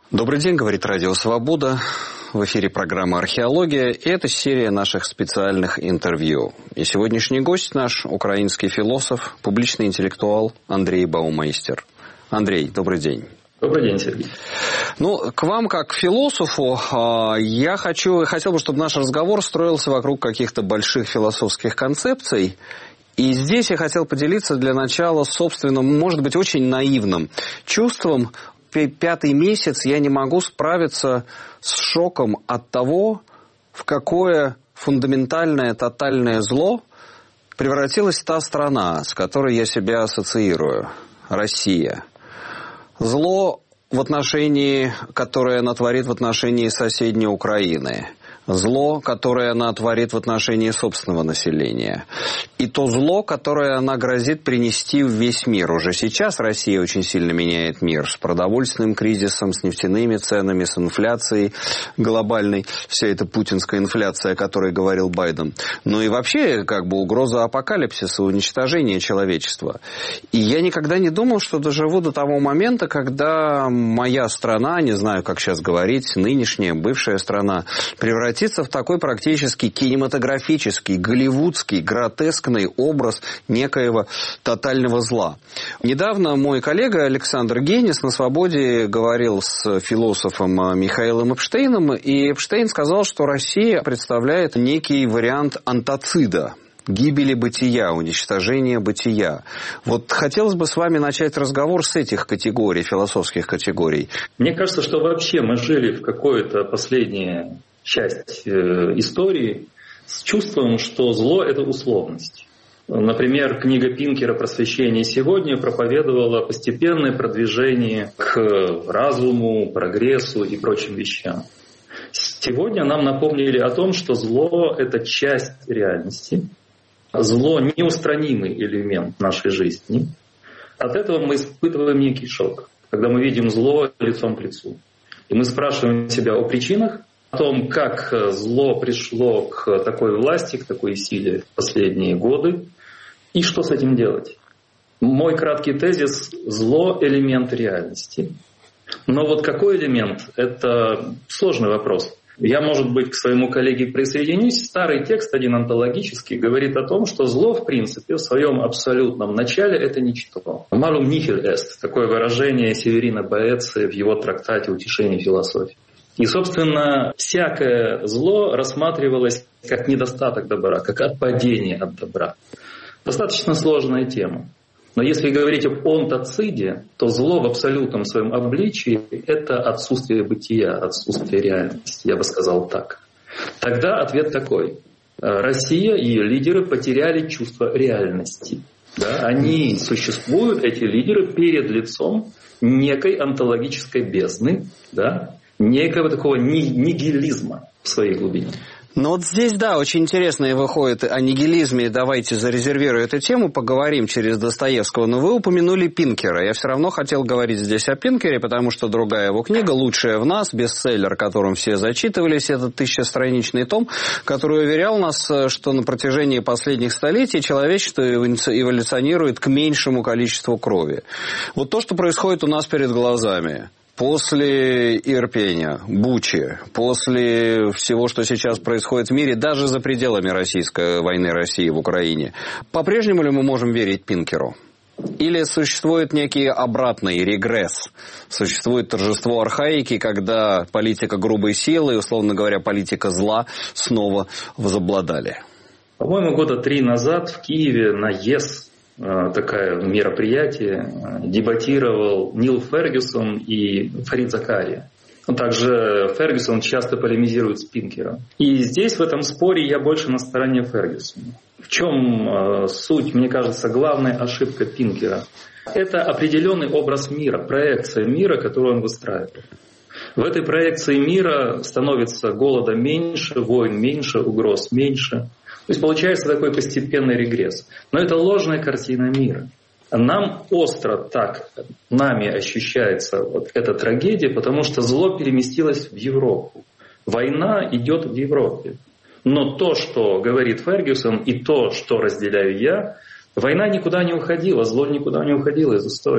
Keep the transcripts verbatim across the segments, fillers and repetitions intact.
Добрый день, говорит Радио Свобода. В эфире программа «Археология», и это серия наших специальных интервью. И сегодняшний гость наш – украинский философ, публичный интеллектуал Андрей Баумейстер. Андрей, добрый день. Добрый день, Сергей. Ну, к вам, как к философу, я хочу, хотел бы, чтобы наш разговор строился вокруг каких-то больших философских концепций. И здесь я хотел поделиться для начала собственным, может быть, очень наивным чувством. Пятый месяц я не могу справиться с шоком от того, в какое фундаментальное, тотальное зло превратилась та страна, с которой я себя ассоциирую – Россия. Зло, в отношении, которое она творит в отношении соседней Украины. Зло, которое она творит в отношении собственного населения. И то зло, которое она грозит принести в весь мир. Уже сейчас Россия очень сильно меняет мир. С продовольственным кризисом, с нефтяными ценами, с инфляцией глобальной. Вся эта путинская инфляция, о которой говорил Байден. Ну и вообще, как бы, угроза апокалипсиса, уничтожения человечества. И я никогда не думал, что доживу до того момента, когда моя страна, не знаю, как сейчас говорить, нынешняя, бывшая страна, превратится в такой практически кинематографический, голливудский, гротескный образ некоего тотального зла. Недавно мой коллега Александр Генис на «Свободе» говорил с философом Михаилом Эпштейном, и Эпштейн сказал, что Россия представляет некий вариант антоцида, гибели бытия, уничтожения бытия. Вот хотелось бы с вами начать разговор с этих категорий, философских категорий. Мне кажется, что вообще мы жили в какое-то последнее... часть э, истории с чувством, что зло – это условность. Например, книга Пинкера «Просвещение сегодня» проповедовала постепенное продвижение к разуму, прогрессу и прочим вещам. Сегодня нам напомнили о том, что зло – это часть реальности, зло – неустранимый элемент нашей жизни. От этого мы испытываем некий шок, когда мы видим зло лицом к лицу. И мы спрашиваем себя о причинах, о том, как зло пришло к такой власти, к такой силе в последние годы, и что с этим делать. Мой краткий тезис – зло – элемент реальности. Но вот какой элемент – это сложный вопрос. Я, может быть, к своему коллеге присоединюсь. Старый текст, один онтологический, говорит о том, что зло, в принципе, в своем абсолютном начале – это ничто. «Malum nihil est» – такое выражение Северина Боэци в его трактате «Утешение философии». И, собственно, всякое зло рассматривалось как недостаток добра, как отпадение от добра. Достаточно сложная тема. Но если говорить об онтоциде, то зло в абсолютном своем обличии – это отсутствие бытия, отсутствие реальности, я бы сказал так. Тогда ответ такой. Россия и ее лидеры потеряли чувство реальности. Да? Они существуют, эти лидеры, перед лицом некой онтологической бездны, да? Некого такого нигилизма в своей глубине. Ну вот здесь, да, очень интересно и выходит о нигилизме. Давайте зарезервирую эту тему, поговорим через Достоевского. Но вы упомянули Пинкера. Я все равно хотел говорить здесь о Пинкере, потому что другая его книга «Лучшая в нас», бестселлер, которым все зачитывались, этот тысячестраничный том, который уверял нас, что на протяжении последних столетий человечество эволюционирует к меньшему количеству крови. Вот то, что происходит у нас перед глазами. После Ирпеня, Бучи, после всего, что сейчас происходит в мире, даже за пределами российской войны России в Украине, по-прежнему ли мы можем верить Пинкеру? Или существует некий обратный регресс? Существует торжество архаики, когда политика грубой силы, условно говоря, политика зла снова возобладали? По-моему, года три назад в Киеве на ЕС такое мероприятие дебатировал Нил Фергюсон и Фарид Закария. Также Фергюсон часто полемизирует с Пинкером. И здесь в этом споре я больше на стороне Фергюсона. В чем суть, мне кажется, главная ошибка Пинкера? Это определенный образ мира, проекция мира, которую он выстраивает. В этой проекции мира становится голода меньше, войн меньше, угроз меньше. То есть получается такой постепенный регресс. Но это ложная картина мира. Нам остро так, нами ощущается вот эта трагедия, потому что зло переместилось в Европу. Война идет в Европе. Но то, что говорит Фергюсон, и то, что разделяю я, война никуда не уходила, зло никуда не уходило из истории.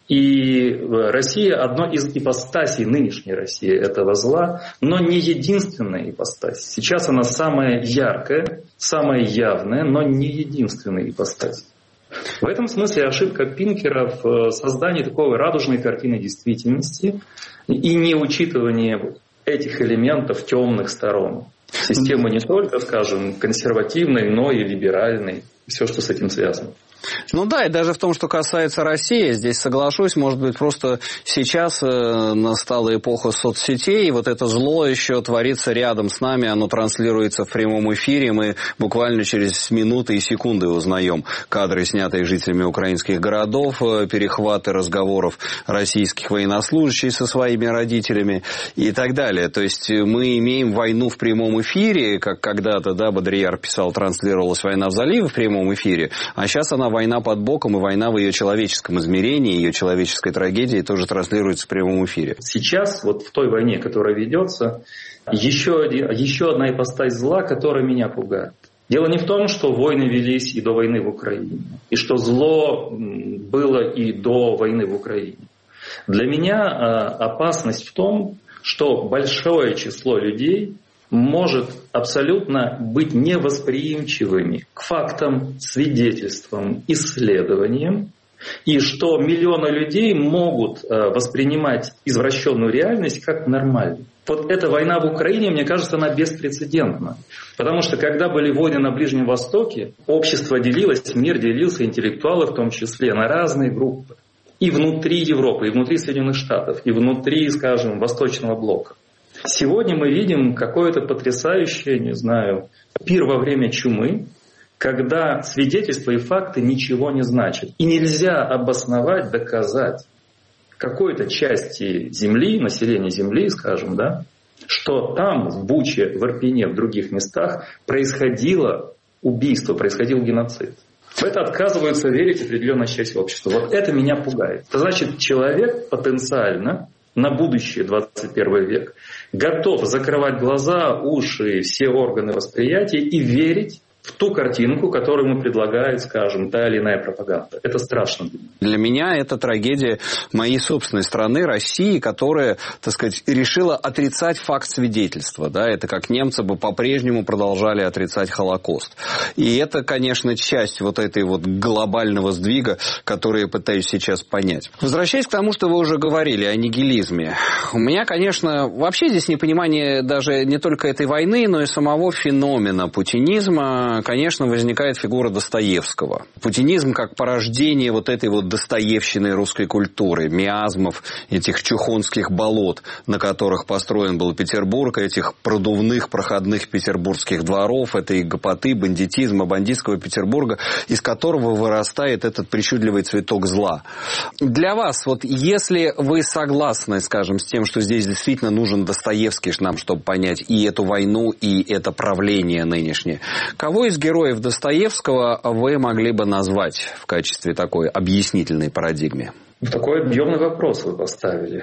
И Россия – одно из ипостасей нынешней России этого зла, но не единственная ипостась. Сейчас она самая яркая, самая явная, но не единственная ипостась. В этом смысле ошибка Пинкера в создании такой радужной картины действительности и неучитывание этих элементов темных сторон. Системы не только, скажем, консервативной, но и либеральной. Все, что с этим связано. Ну да, и даже в том, что касается России, здесь соглашусь, может быть, просто сейчас э, настала эпоха соцсетей, и вот это зло еще творится рядом с нами, оно транслируется в прямом эфире, мы буквально через минуты и секунды узнаем кадры, снятые жителями украинских городов, э, перехваты разговоров российских военнослужащих со своими родителями и так далее. То есть мы имеем войну в прямом эфире, как когда-то, да, Бодрияр писал, транслировалась «Война в заливе» в прямом эфире, а сейчас она война под боком, и война в ее человеческом измерении, ее человеческой трагедии тоже транслируется в прямом эфире. Сейчас, вот в той войне, которая ведется, еще, один, еще одна ипостась зла, которая меня пугает. Дело не в том, что войны велись и до войны в Украине, и что зло было и до войны в Украине. Для меня опасность в том, что большое число людей может абсолютно быть невосприимчивыми к фактам, свидетельствам, исследованиям, и что миллионы людей могут воспринимать извращенную реальность как нормальную. Вот эта война в Украине, мне кажется, она беспрецедентна. Потому что когда были войны на Ближнем Востоке, общество делилось, мир делился, интеллектуалы в том числе, на разные группы. И внутри Европы, и внутри Соединенных Штатов, и внутри, скажем, Восточного блока. Сегодня мы видим какое-то потрясающее, не знаю, пир во время чумы, когда свидетельства и факты ничего не значат. И нельзя обосновать, доказать какой-то части Земли, населения Земли, скажем, да, что там, в Буче, в Ирпене, в других местах происходило убийство, происходил геноцид. В это отказываются верить определенная часть общества. Вот это меня пугает. Это значит, человек потенциально на будущее двадцать первый век готов закрывать глаза, уши, все органы восприятия и верить в ту картинку, которую ему предлагает, скажем, та или иная пропаганда. Это страшно. Для меня это трагедия моей собственной страны, России, которая, так сказать, решила отрицать факт свидетельства. Да? Это как немцы бы по-прежнему продолжали отрицать Холокост. И это, конечно, часть вот этой вот глобального сдвига, который я пытаюсь сейчас понять. Возвращаясь к тому, что вы уже говорили о нигилизме. У меня, конечно, вообще здесь непонимание даже не только этой войны, но и самого феномена путинизма. Конечно, возникает фигура Достоевского. Путинизм как порождение вот этой вот достоевщины русской культуры, миазмов, этих чухонских болот, на которых построен был Петербург, этих продувных проходных петербургских дворов, этой гопоты, бандитизма, бандитского Петербурга, из которого вырастает этот причудливый цветок зла. Для вас, вот если вы согласны, скажем, с тем, что здесь действительно нужен Достоевский нам, чтобы понять и эту войну, и это правление нынешнее, кого из героев Достоевского вы могли бы назвать в качестве такой объяснительной парадигмы? Такой объемный вопрос вы поставили.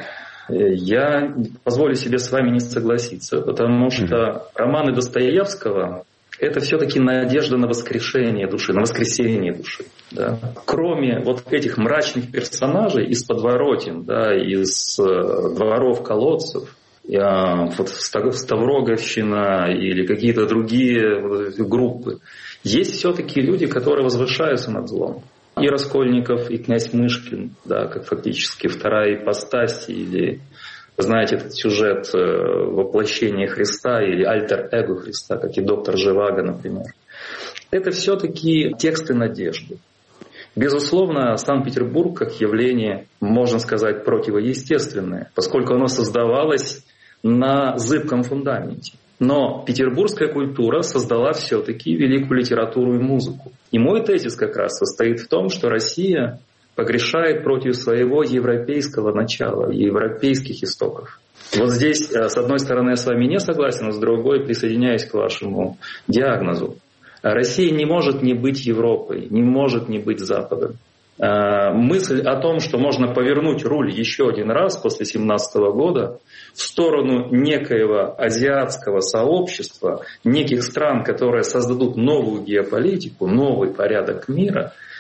Я позволю себе с вами не согласиться, потому что mm-hmm. романы Достоевского – это все-таки надежда на воскрешение души, на воскресение души. Да? Кроме вот этих мрачных персонажей из подворотен, да, из дворов колодцев, вот Ставроговщина или какие-то другие группы. Есть все-таки люди, которые возвышаются над злом. И Раскольников, и князь Мышкин, да, как фактически вторая ипостась, или, знаете, этот сюжет воплощения Христа или альтер-эго Христа, как и доктор Живаго, например. Это все-таки тексты надежды. Безусловно, Санкт-Петербург как явление, можно сказать, противоестественное, поскольку оно создавалось на зыбком фундаменте. Но петербургская культура создала все-таки великую литературу и музыку. И мой тезис как раз состоит в том, что Россия погрешает против своего европейского начала, европейских истоков. Вот здесь, с одной стороны, я с вами не согласен, а с другой присоединяюсь к вашему диагнозу. Россия не может не быть Европой, не может не быть Западом. Мысль о том, что можно повернуть руль еще один раз после семнадцатого года в сторону некоего азиатского сообщества, неких стран, которые создадут новую геополитику, новый порядок мира,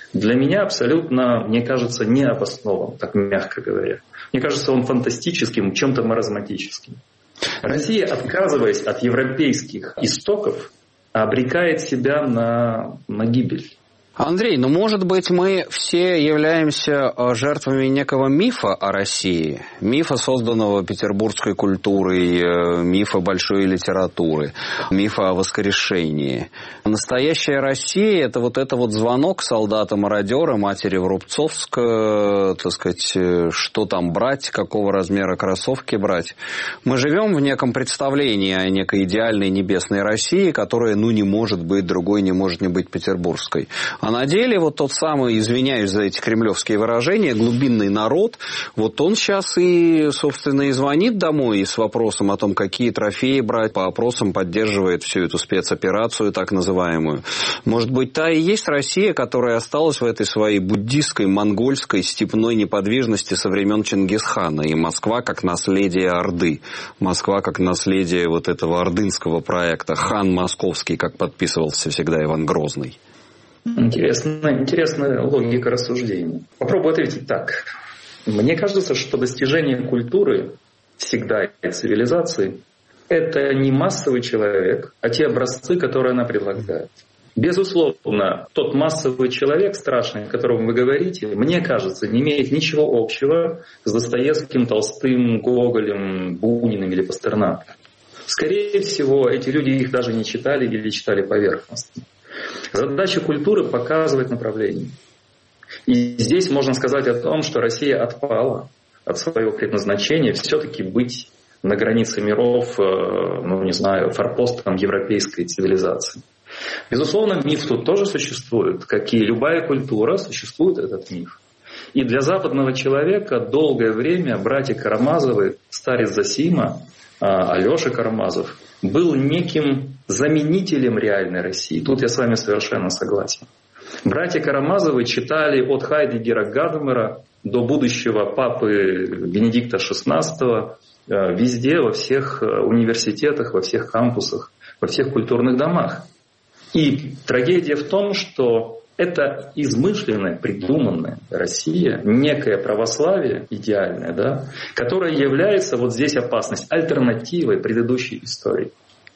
для меня абсолютно, мне кажется, необоснованным, так мягко говоря. Мне кажется, он фантастическим, чем-то маразматическим. Россия, отказываясь от европейских истоков, обрекает себя на, на гибель. Андрей, ну, может быть, мы все являемся жертвами некого мифа о России, мифа, созданного петербургской культурой, мифа большой литературы, мифа о воскрешении. Настоящая Россия – это вот это вот звонок солдата-мародера, матери в Рубцовск, так сказать, что там брать, какого размера кроссовки брать. Мы живем в неком представлении о некой идеальной небесной России, которая, ну, не может быть другой, не может не быть петербургской. А на деле вот тот самый, извиняюсь за эти кремлевские выражения, глубинный народ, вот он сейчас и, собственно, и звонит домой и с вопросом о том, какие трофеи брать, по опросам поддерживает всю эту спецоперацию так называемую. Может быть, та и есть Россия, которая осталась в этой своей буддистской, монгольской, степной неподвижности со времен Чингисхана, и Москва как наследие Орды, Москва как наследие вот этого ордынского проекта, хан московский, как подписывался всегда Иван Грозный. Интересная, интересная логика рассуждений. Попробую ответить так. Мне кажется, что достижение культуры всегда и цивилизации – это не массовый человек, а те образцы, которые она предлагает. Безусловно, тот массовый человек страшный, о котором вы говорите, мне кажется, не имеет ничего общего с Достоевским, Толстым, Гоголем, Буниным или Пастернаком. Скорее всего, эти люди их даже не читали или читали поверхностно. Задача культуры – показывать направление. И здесь можно сказать о том, что Россия отпала от своего предназначения все-таки быть на границе миров, ну не знаю, форпостом европейской цивилизации. Безусловно, миф тут тоже существует, как и любая культура, существует этот миф. И для западного человека долгое время братья Карамазовы, старец Зосима, Алеша Карамазов, был неким заменителем реальной России. Тут я с вами совершенно согласен. Братья Карамазовы читали от Хайдеггера Гадамера до будущего папы Бенедикта шестнадцатого везде, во всех университетах, во всех кампусах, во всех культурных домах. И трагедия в том, что это измышленная, придуманная Россия, некое православие идеальное, да, которое является, вот здесь опасность, альтернативой предыдущей истории.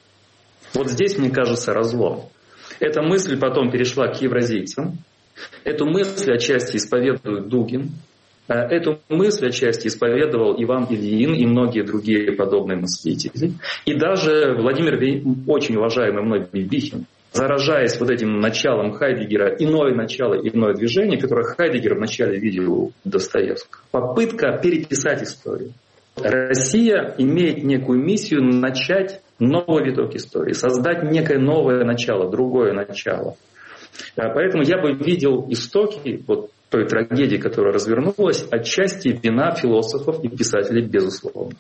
Вот здесь, мне кажется, разлом. Эта мысль потом перешла к евразийцам. Эту мысль отчасти исповедует Дугин. Эту мысль отчасти исповедовал Иван Ильин и многие другие подобные мыслители. И даже Владимир, очень уважаемый мной Бибихин, заражаясь вот этим началом Хайдеггера, иное начало, иное движение, которое Хайдеггер вначале видел у Достоевского. Попытка переписать историю. Россия имеет некую миссию начать новый виток истории, создать некое новое начало, другое начало. Поэтому я бы видел истоки вот той трагедии, которая развернулась, отчасти вина философов и писателей, безусловно.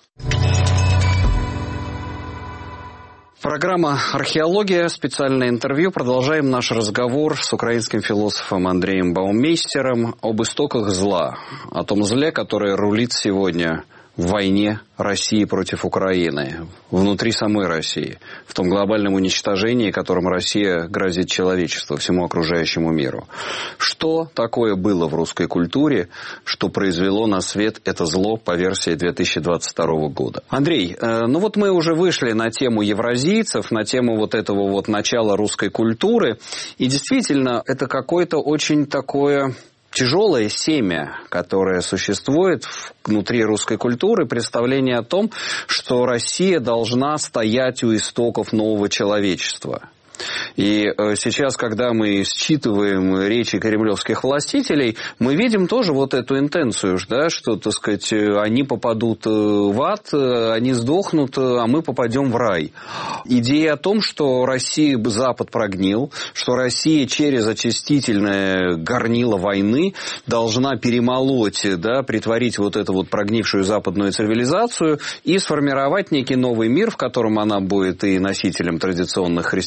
Программа «Археология», специальное интервью. Продолжаем наш разговор с украинским философом Андреем Баумейстером об истоках зла, о том зле, которое рулит сегодня в войне России против Украины, внутри самой России, в том глобальном уничтожении, которым Россия грозит человечеству, всему окружающему миру. Что такое было в русской культуре, что произвело на свет это зло по версии две тысячи двадцать второго года? Андрей, ну вот мы уже вышли на тему евразийцев, на тему вот этого вот начала русской культуры, и действительно это какое-то очень такое тяжелое семя, которое существует внутри русской культуры, представление о том, что Россия должна стоять у истоков нового человечества. И сейчас, когда мы считываем речи кремлевских властителей, мы видим тоже вот эту интенцию, да, что, так сказать, они попадут в ад, они сдохнут, а мы попадем в рай. Идея о том, что Россия, Запад прогнил, что Россия через очистительное горнило войны должна перемолоть, да, притворить вот эту вот прогнившую западную цивилизацию и сформировать некий новый мир, в котором она будет и носителем традиционных христианских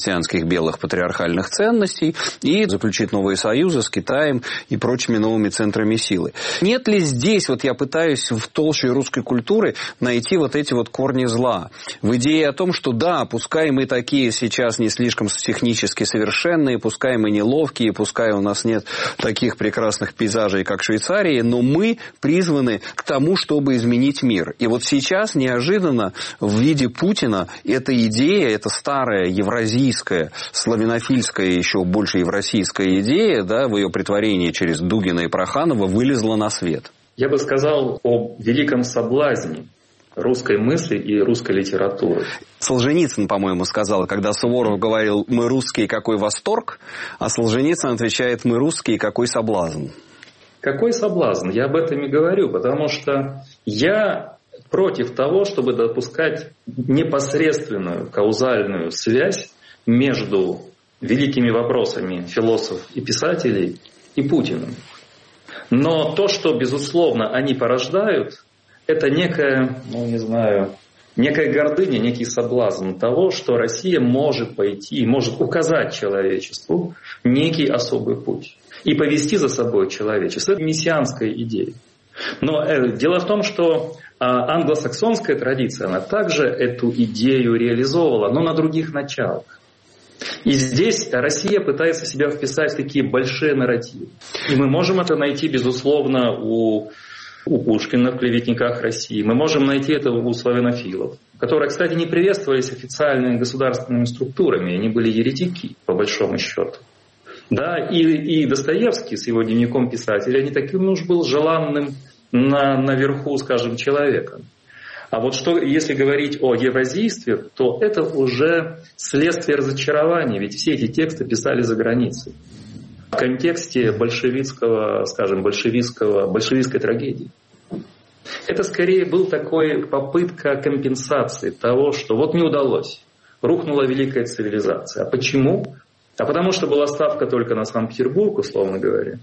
своих белых патриархальных ценностей и заключить новые союзы с Китаем и прочими новыми центрами силы. Нет ли здесь, вот я пытаюсь в толще русской культуры найти вот эти вот корни зла? В идее о том, что да, пускай мы такие сейчас не слишком технически совершенные, пускай мы неловкие, пускай у нас нет таких прекрасных пейзажей, как в Швейцарии, но мы призваны к тому, чтобы изменить мир. И вот сейчас неожиданно в виде Путина эта идея, эта старая евразийская, славянофильская, еще больше евразийская идея, да, в ее притворении через Дугина и Проханова вылезла на свет. Я бы сказал о великом соблазне русской мысли и русской литературы. Солженицын, по-моему, сказал, когда Суворов говорил «мы русские, какой восторг», а Солженицын отвечает «мы русские, какой соблазн». Какой соблазн? Я об этом и говорю, потому что я против того, чтобы допускать непосредственную каузальную связь между великими вопросами философов и писателей и Путиным. Но то, что, безусловно, они порождают, это некая, ну не знаю, некая гордыня, некий соблазн того, что Россия может пойти и может указать человечеству некий особый путь и повести за собой человечество. Это мессианская идея. Но э, дело в том, что э, англосаксонская традиция, она также эту идею реализовывала, но на других началах. И здесь Россия пытается себя вписать в такие большие нарративы. И мы можем это найти, безусловно, у, у Пушкина в «Клеветниках России». Мы можем найти это у славянофилов, которые, кстати, не приветствовались официальными государственными структурами. Они были еретики, по большому счету. Да, и, и Достоевский с его дневником писателя не таким уж был желанным на, наверху, скажем, человеком. А вот что, если говорить о евразийстве, то это уже следствие разочарования, ведь все эти тексты писали за границей. В контексте большевистского, скажем, большевистского, большевистской трагедии. Это скорее был такой попытка компенсации того, что вот не удалось, рухнула великая цивилизация. А почему? А потому что была ставка только на Санкт-Петербург, условно говоря.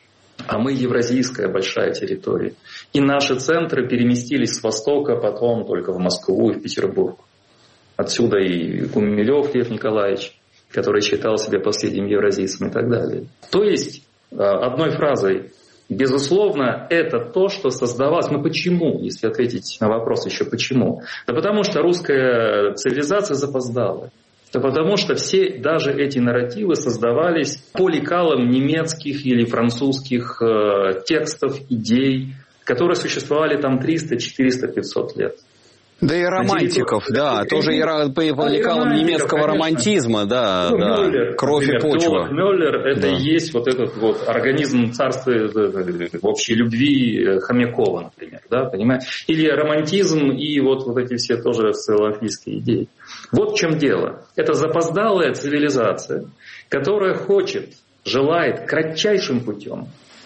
А мы евразийская большая территория. И наши центры переместились с востока потом только в Москву и в Петербург. Отсюда и Гумилев Лев Николаевич, который считал себя последним евразийцем и так далее. То есть, одной фразой, безусловно, это то, что создавалось. Но почему, если ответить на вопрос еще почему? Да потому что русская цивилизация запоздала. Да потому что все даже эти нарративы создавались по лекалам немецких или французских э, текстов, идей, которые существовали там триста, четыреста, пятьсот лет. Да и романтиков, да, тоже и по, по лекалам немецкого конечно. романтизма, да, ну, да. Мюллер, кровь например, и почва. Мюллер — это да. и есть вот этот вот организм царства общей любви Хомякова, например, да, понимаете? Или романтизм и вот, вот эти все тоже славянофильские идеи. Вот в чем дело. Это запоздалая цивилизация, которая хочет, желает кратчайшим путем,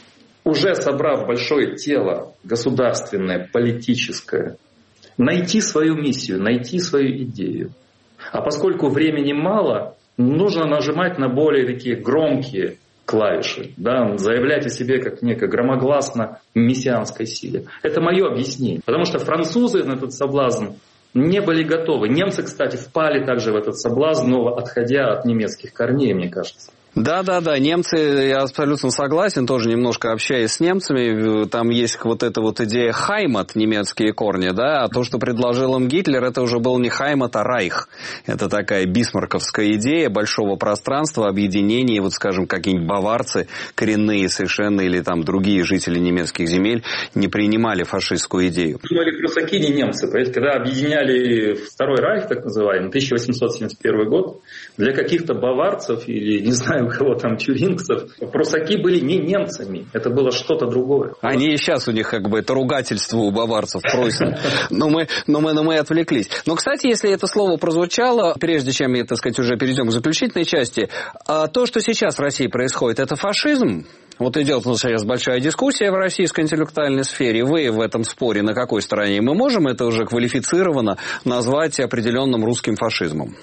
уже собрав большое тело государственное, политическое, найти свою миссию, найти свою идею. А поскольку времени мало, нужно нажимать на более такие громкие клавиши, да, заявлять о себе как некой громогласно мессианской силе. Это мое объяснение. Потому что французы на этот соблазн не были готовы. Немцы, кстати, впали также в этот соблазн, но отходя от немецких корней, мне кажется. Да-да-да, немцы, я абсолютно согласен, тоже немножко общаясь с немцами, там есть вот эта вот идея Хаймат, немецкие корни, да, а то, что предложил им Гитлер, это уже был не Хаймат, а Райх. Это такая бисмарковская идея большого пространства, объединения, вот, скажем, какие-нибудь баварцы, коренные совершенно, или там другие жители немецких земель не принимали фашистскую идею. Думали, прусаки не немцы, понимаете, когда объединяли Второй Райх, так называемый, тысяча восемьсот семьдесят первый год, для каких-то баварцев или, не знаю, у кого там тюрингцев, прусаки были не немцами, это было что-то другое. Они и сейчас у них как бы это ругательство у баварцев просят. Но мы, но, мы, но мы отвлеклись. Но, кстати, если это слово прозвучало, прежде чем, так сказать, уже перейдем к заключительной части, то, что сейчас в России происходит, это фашизм. Вот идет у нас сейчас большая дискуссия в российской интеллектуальной сфере. Вы в этом споре на какой стороне? Мы можем это уже квалифицированно назвать определенным русским фашизмом?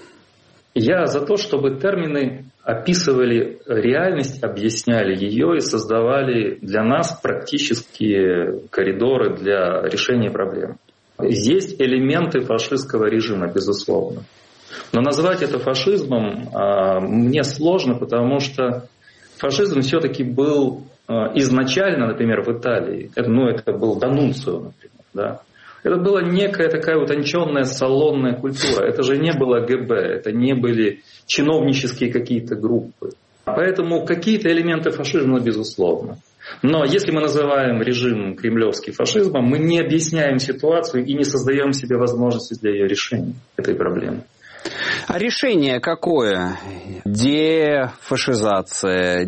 Я за то, чтобы термины описывали реальность, объясняли ее и создавали для нас практические коридоры для решения проблем. Есть элементы фашистского режима, безусловно. Но назвать это фашизмом мне сложно, потому что фашизм все-таки был изначально, например, в Италии, это, ну, это был Данунцио, например, да. Это была некая такая утонченная салонная культура. Это же не было ГБ, это не были чиновнические какие-то группы. Поэтому какие-то элементы фашизма, безусловно. Но если мы называем режим кремлевский фашизмом, мы не объясняем ситуацию и не создаем себе возможности для ее решения, этой проблемы. А решение какое? Дефашизация,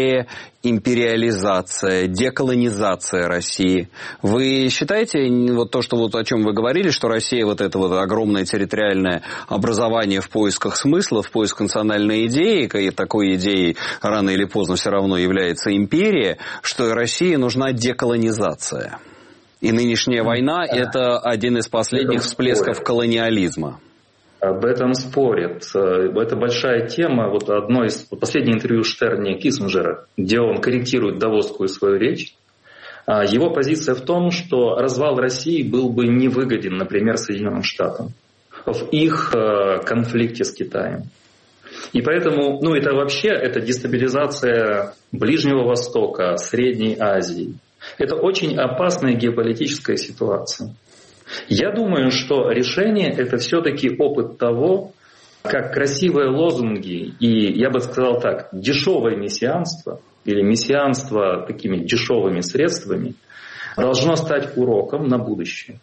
деимпериализация, деколонизация России. Вы считаете, вот то, что вот о чем вы говорили, что Россия вот это вот огромное территориальное образование в поисках смысла, в поисках национальной идеи, и такой идеей рано или поздно все равно является империя, что России нужна деколонизация. И нынешняя война – это один из последних всплесков колониализма. Об этом спорят. Это большая тема. Вот одно из последнего интервью Штерни Киссинджера, где он корректирует давосскую свою речь. Его позиция в том, что развал России был бы невыгоден, например, Соединенным Штатам в их конфликте с Китаем. И поэтому, ну это вообще, это дестабилизация Ближнего Востока, Средней Азии. Это очень опасная геополитическая ситуация. Я думаю, что решение – это все-таки опыт того, как красивые лозунги и, я бы сказал так, дешевое мессианство или мессианство такими дешевыми средствами должно стать уроком на будущее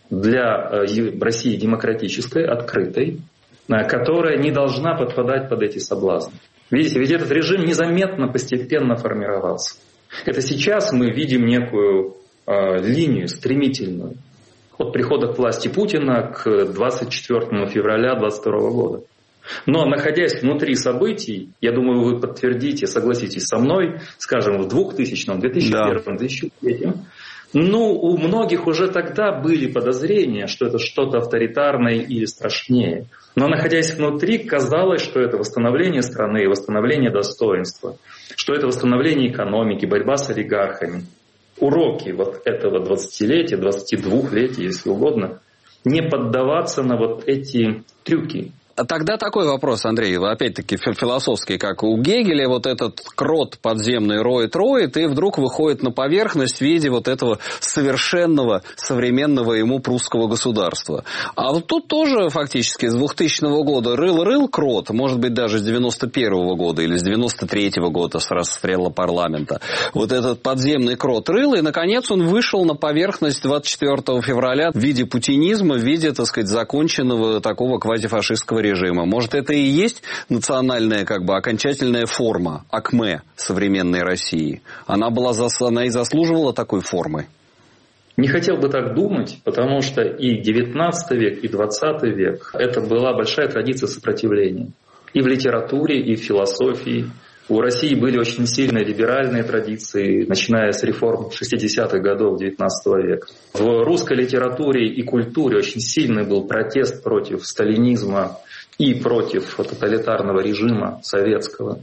для России демократической, открытой, которая не должна подпадать под эти соблазны. Видите, ведь этот режим незаметно, постепенно формировался. Это сейчас мы видим некую э, линию стремительную от прихода к власти Путина к двадцать четвёртому февраля две тысячи двадцать второго года. Но находясь внутри событий, я думаю, вы подтвердите, согласитесь со мной, скажем, в двухтысячном, две тысячи первом, две тысячи третьем, ну, у многих уже тогда были подозрения, что это что-то авторитарное или страшнее. Но находясь внутри, казалось, что это восстановление страны, восстановление достоинства, что это восстановление экономики, борьба с олигархами. Уроки вот этого двадцатилетия, двадцатидвухлетия, если угодно, не поддаваться на вот эти трюки. Тогда такой вопрос, Андрей, опять-таки философский, как у Гегеля, вот этот крот подземный роет-роет, и вдруг выходит на поверхность в виде вот этого совершенного, современного ему прусского государства. А вот тут тоже фактически с двухтысячного года рыл-рыл крот, может быть, даже с девяносто первого года или с девяносто третьего года, с расстрела парламента. Вот этот подземный крот рыл, и, наконец, он вышел на поверхность двадцать четвёртого февраля в виде путинизма, в виде, так сказать, законченного такого квазифашистского режима. режима. Может, это и есть национальная, как бы, окончательная форма АКМЕ современной России? Она, была, она и заслуживала такой формы? Не хотел бы так думать, потому что и девятнадцатый век, и двадцатый век – это была большая традиция сопротивления. И в литературе, и в философии. У России были очень сильные либеральные традиции, начиная с реформ шестидесятых годов девятнадцатого века. В русской литературе и культуре очень сильный был протест против сталинизма и против тоталитарного режима советского.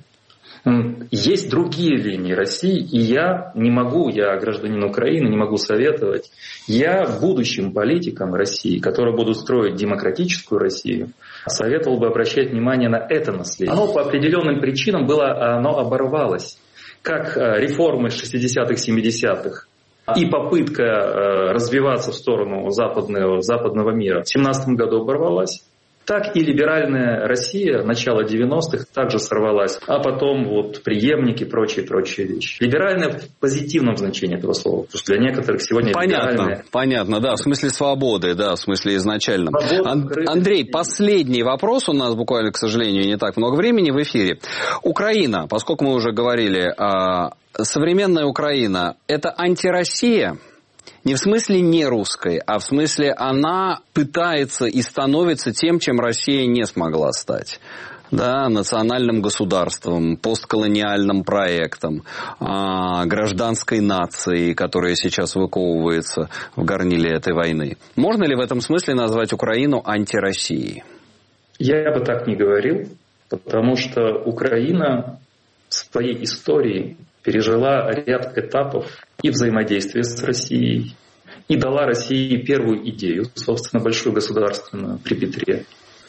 Есть другие линии России, и я не могу, я гражданин Украины, не могу советовать. Я будущим политикам России, которые будут строить демократическую Россию, советовал бы обращать внимание на это наследие. Оно по определенным причинам было, оно оборвалось. Как реформы шестидесятых, семидесятых и попытка развиваться в сторону западного, западного мира в семнадцатом году оборвалась. Так и либеральная Россия начала девяностых также сорвалась, а потом вот преемники, прочие-прочие вещи. Либеральная в позитивном значении этого слова, потому что для некоторых сегодня понятно, либеральная... Понятно, да, в смысле свободы, да, в смысле изначальном. Ан- Андрей, последний вопрос, у нас буквально, к сожалению, не так много времени в эфире. Украина, поскольку мы уже говорили, современная Украина – это антироссия? Не в смысле не русской, а в смысле она пытается и становится тем, чем Россия не смогла стать. Да, национальным государством, постколониальным проектом, а, гражданской нацией, которая сейчас выковывается в горниле этой войны. Можно ли в этом смысле назвать Украину антироссией? Я бы так не говорил, потому что Украина в своей истории пережила ряд этапов и взаимодействия с Россией, и дала России первую идею, собственно, большую государственную при Петре.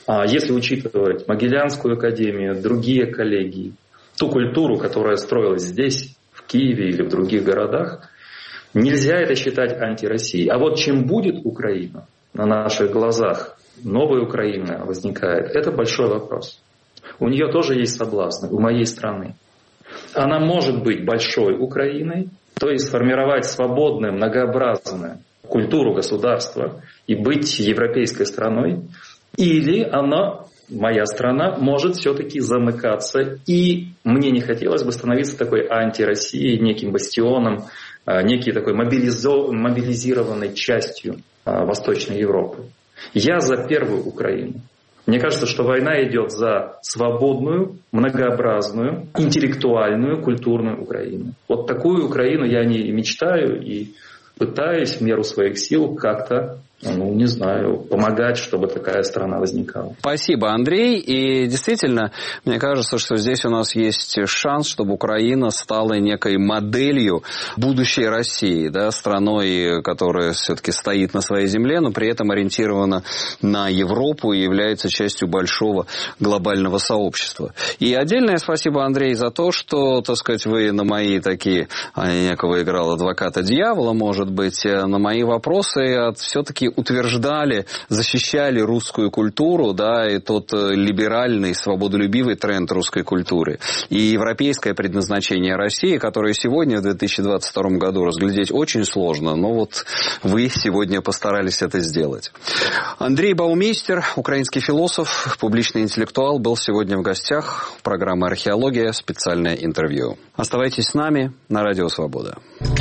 Если учитывать Могилянскую академию, другие коллегии, ту культуру, которая строилась здесь, в Киеве или в других городах, нельзя это считать антироссией. А вот чем будет Украина на наших глазах, новая Украина возникает, это большой вопрос. У нее тоже есть соблазны, у моей страны. Она может быть большой Украиной, то есть сформировать свободное, многообразное культуру государства и быть европейской страной, или она, моя страна, может все-таки замыкаться, и мне не хотелось бы становиться такой антироссией, неким бастионом, некой такой мобилизированной частью Восточной Европы. Я за первую Украину. Мне кажется, что война идет за свободную, многообразную, интеллектуальную, культурную Украину. Вот такую Украину я не мечтаю и пытаюсь в меру своих сил как-то, ну, не знаю, помогать, чтобы такая страна возникала. Спасибо, Андрей. И действительно, мне кажется, что здесь у нас есть шанс, чтобы Украина стала некой моделью будущей России, да, страной, которая все-таки стоит на своей земле, но при этом ориентирована на Европу и является частью большого глобального сообщества. И отдельное спасибо, Андрей, за то, что, так сказать, вы на мои такие, некого играл адвоката дьявола, может быть, на мои вопросы все-таки утверждали, защищали русскую культуру, да, и тот либеральный, свободолюбивый тренд русской культуры, и европейское предназначение России, которое сегодня, в две тысячи двадцать втором году, разглядеть очень сложно, но вот вы сегодня постарались это сделать. Андрей Баумейстер, украинский философ, публичный интеллектуал, был сегодня в гостях программы «Археология», специальное интервью. Оставайтесь с нами на Радио Свобода.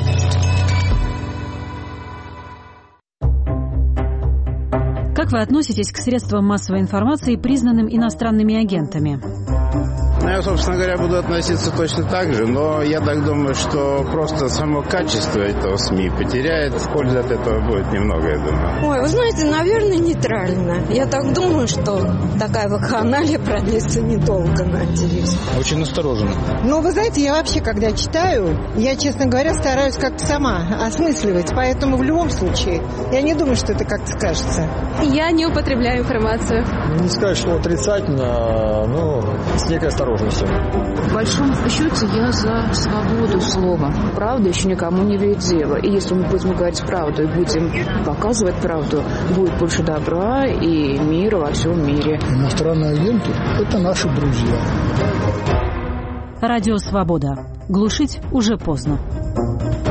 Как вы относитесь к средствам массовой информации, признанным иностранными агентами? Ну, я, собственно говоря, буду относиться точно так же, но я так думаю, что просто само качество этого СМИ потеряет, пользы от этого будет немного, я думаю. Ой, вы знаете, наверное, нейтрально. Я так думаю, что такая вакханалия продлится недолго, надеюсь. Очень осторожно. Ну, вы знаете, я вообще, когда читаю, я, честно говоря, стараюсь как-то сама осмысливать, поэтому в любом случае я не думаю, что это как-то скажется. Я не употребляю информацию. Не сказать, что отрицательно, но с некой осторожностью. В большом счете я за свободу слова. Правда еще никому не вредит дело. И если мы будем говорить правду и будем показывать правду, будет больше добра и мира во всем мире. Иностранные агенты – это наши друзья. Радио «Свобода». Глушить уже поздно.